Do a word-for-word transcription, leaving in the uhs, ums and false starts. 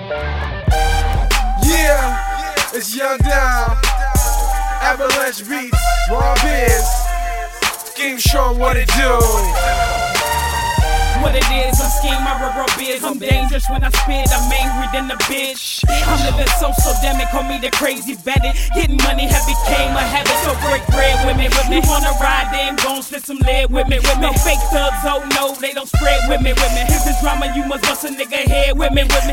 Yeah, it's Young Down, Avalanche Beats, Raw Biz, Game Show, what it do? What it is, I'm scheme, my raw biz. I'm dangerous when I spit, I'm angry than a bitch. I'm living so, so damn it, call me the crazy bandit. Getting money have became a habit, so break bread with me. With me. You wanna ride, then gon' spit some lead with me. With me. No fake thugs, oh no, they don't spread with me. With me. If it's drama, you must bust a nigga head with me. With me.